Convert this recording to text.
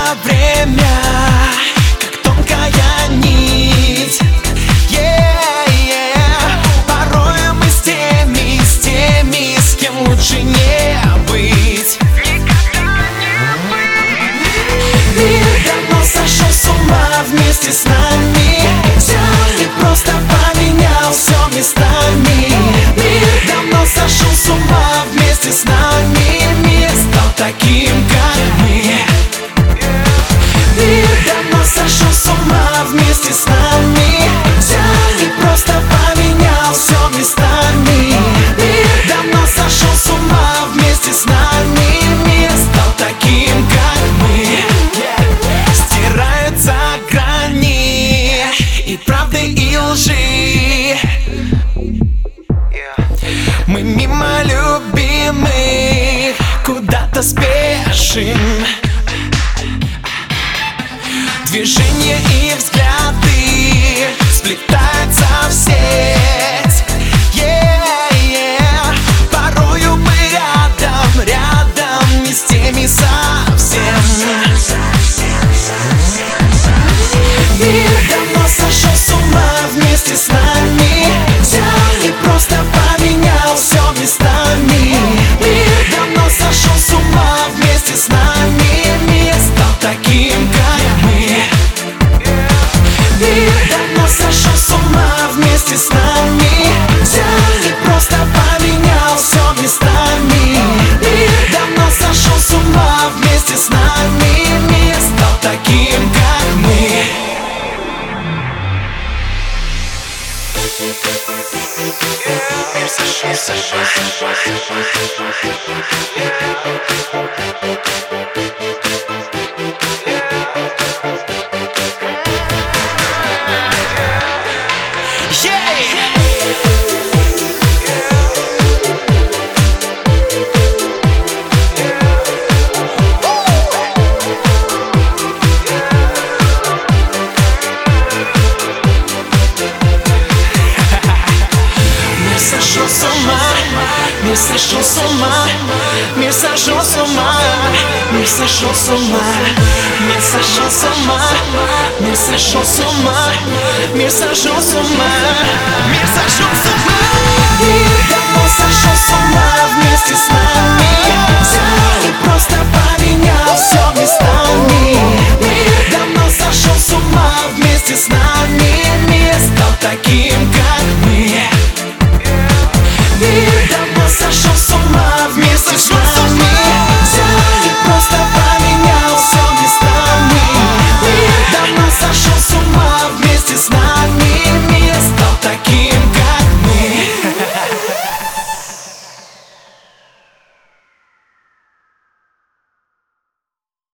время, как тонкая нить. Порой мы с теми, с кем лучше не быть. Мир давно сошел с ума вместе с нами. Взял и просто поменял все местами. Мир давно сошел с ума вместе с нами. Мир стал таким, как мы. Мир давно сошел с ума вместе с нами. Взял и просто поменял все местами. Мир давно сошел с ума вместе с нами. Мир стал таким, как мы. Стираются грани и правды, и лжи. Мы мимо любимых куда-то спешим. Движения и взгляды сплетаются в сеть. Порою мы рядом, не с теми совсем. Мир давно сошел с ума вместе с нами. Взял и просто поменял все местами. Мир давно сошел с ума вместе с нами. Мир стал таким, как мы. Мир давно сошел с ума вместе с нами. Взял и просто поменял все местами. Мир давно сошел с ума вместе с нами. Мир стал таким, как мы. Мир сошел с ума. Мир сошел с ума, мир сошел с ума, мир сошел с ума, мир сошел с ума, мир сошел с ума, мир сошел с ума, мир сошел с ума. Мир давно сошел с ума вместе с нами.